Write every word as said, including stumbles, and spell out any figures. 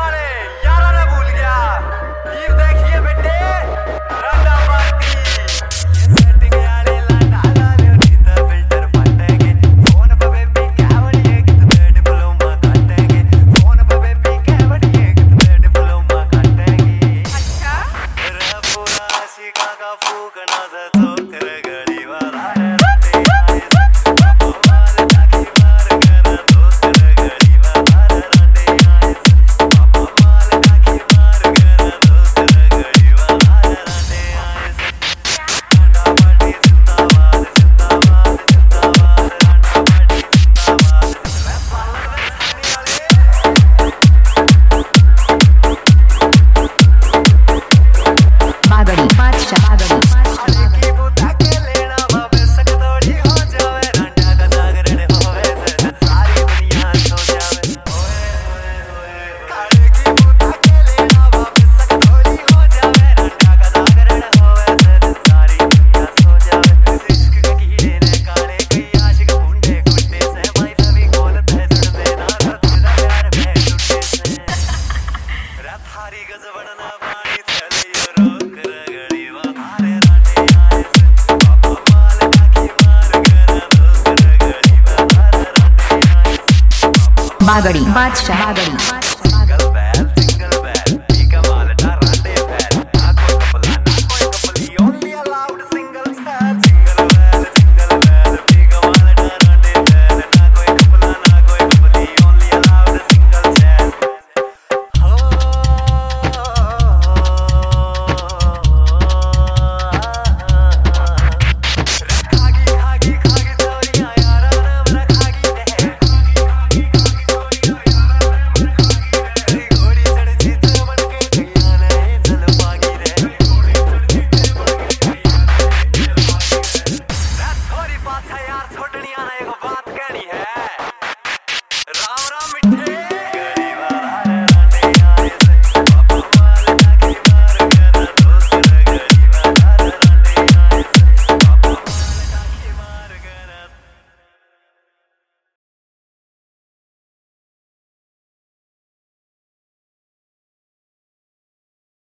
वाले यारा ने भूल गया। ये देखिए बेटे रंडा पार्टी ये सेटिंग यारे लाना डाले नीता फिल्टर फटेंगे फोन पे बेबी क्या बढ़िए कितने डिप्लोमा काटेंगे फोन पे बेबी क्या बढ़िए कितने डिप्लोमा काटेंगे। अच्छा रे पूरा शिका का फूकना से तो तेरे गड़ी वाला बागड़ी बादशाह बागड़ी।